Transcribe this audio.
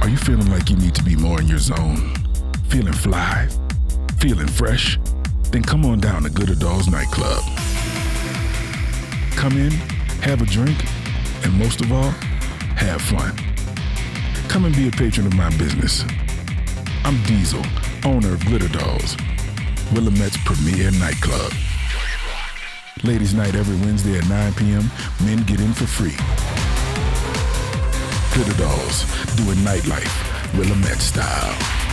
Are you feeling like you need to be more in your zone? Feeling fly? Feeling fresh? Then come on down to Glitter Dolls Nightclub. Come in, have a drink, and most of all, have fun. Come and be a patron of my business. I'm Diesel, owner of Glitter Dolls, Willamette's premier nightclub. Ladies' night every Wednesday at 9 p.m. Men get in for free. Glitter Dolls, doing nightlife, Willamette style.